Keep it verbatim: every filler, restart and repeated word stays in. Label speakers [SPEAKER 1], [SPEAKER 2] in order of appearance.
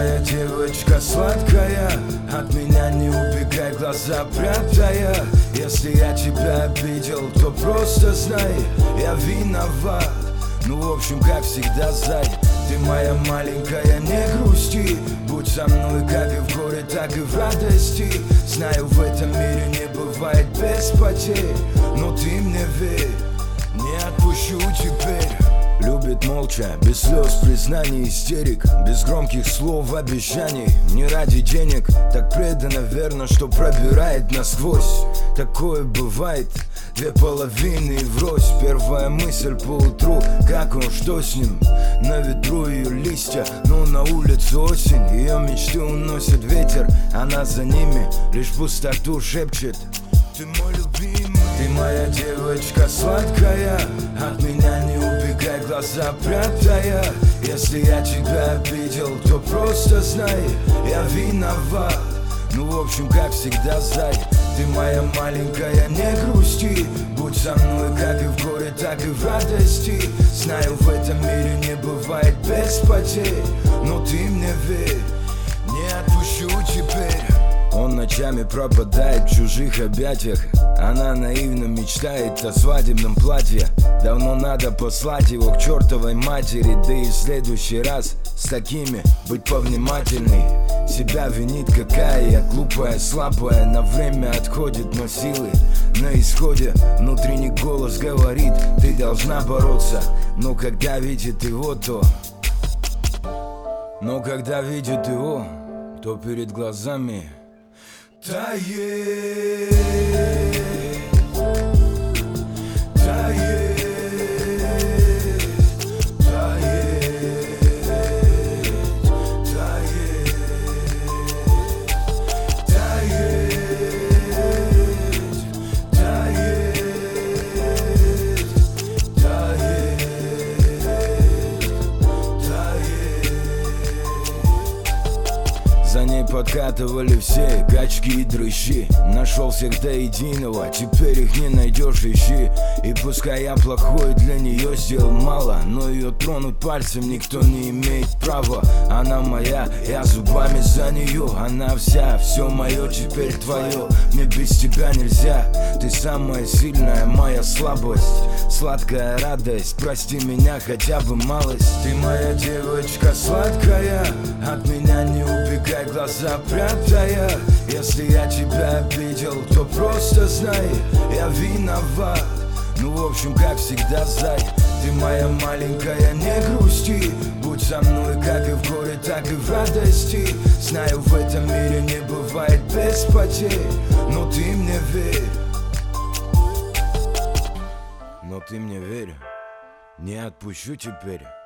[SPEAKER 1] моя девочка сладкая, от меня не убегай, глаза прятая. Если я тебя обидел, то просто знай, я виноват. Ну в общем, как всегда, зай, ты моя маленькая, не грусти. Будь со мной как и в горе, так и в радости. Знаю, в этом мире не бывает без потерь, но ты мне верь, не отпущу теперь. Любит молча, без слез, признаний, истерик, без громких слов, обещаний. Не ради денег, так преданно, верно, что пробирает насквозь. Такое бывает, две половины врозь. Первая мысль поутру, как он, что с ним? На ветру ее листья, но на улице осень. Ее мечты уносит ветер, она за ними лишь пустоту шепчет: ты мой любимый. Ты моя девочка сладкая, от меня не убегай, глаза прятая. Если я тебя обидел, то просто знай, я виноват. Ну в общем, как всегда, зай, ты моя маленькая, не грусти. Будь со мной как и в горе, так и в радости. Знаю, в этом мире не бывает без потерь, но ты мне верь, не отпущу теперь. Он ночами пропадает в чужих объятиях, она наивно мечтает о свадебном платье. Давно надо послать его к чертовой матери. Да и в следующий раз с такими быть повнимательней. Себя винит, какая я глупая, слабая. На время отходит, но силы на исходе. Внутренний голос говорит: ты должна бороться. Но когда видит его, то Но когда видит его, то перед глазами тает, тает, тает, тает, тает, тает, тает. За ней подкатывали все качки и дрыщи. Нашел всех до единого, теперь их не найдешь, ищи. И пускай я плохой, для нее сделал мало, но ее тронуть пальцем никто не имеет права. Она моя, я зубами за нее. Она вся, все мое теперь твое. Мне без тебя нельзя, ты самая сильная моя слабость. Сладкая радость, прости меня хотя бы малость. Ты моя девочка сладкая, от меня не убегай, глаза прятая. Если я тебя обидел, то просто знай, я виноват. Ну в общем, как всегда, зай, ты моя маленькая, не грусти. Будь со мной как и в горе, так и в радости. Знаю, в этом мире не бывает без потерь, но ты мне верь, но ты мне верь, не отпущу теперь.